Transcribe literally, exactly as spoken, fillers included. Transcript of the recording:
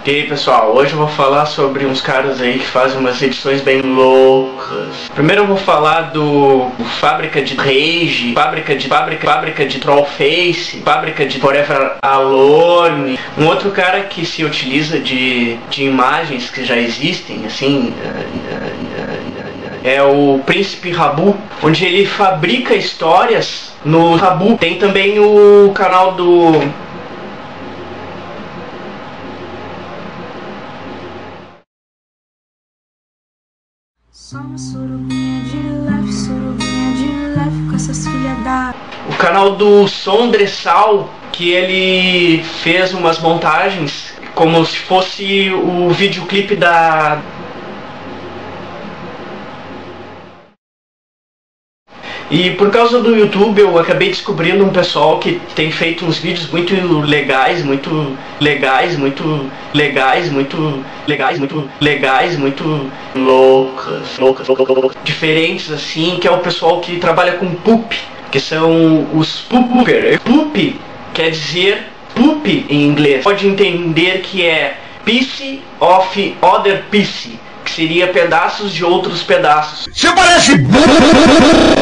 E aí pessoal, hoje eu vou falar sobre uns caras aí que fazem umas edições bem loucas. Primeiro eu vou falar do, do Fábrica de Rage, Fábrica de Fábrica, Fábrica de Trollface, Fábrica de Forever Alone. Um outro cara que se utiliza de, de imagens que já existem, assim, é o Príncipe Rabu, onde ele fabrica histórias no Rabu. Tem também o canal do Só uma surubinha de leve, surubinha de leve com essas filhas da... O canal do Sondressal, que ele fez umas montagens como se fosse o videoclipe da... E por causa do YouTube eu acabei descobrindo um pessoal que tem feito uns vídeos muito legais, muito legais, muito legais, muito legais, muito legais, muito loucas, loucas, loucas, loucas, diferentes assim, que é o pessoal que trabalha com poop, que são os pooper. Poop quer dizer poop em inglês. Pode entender que é piece of other piece, que seria pedaços de outros pedaços. Você parece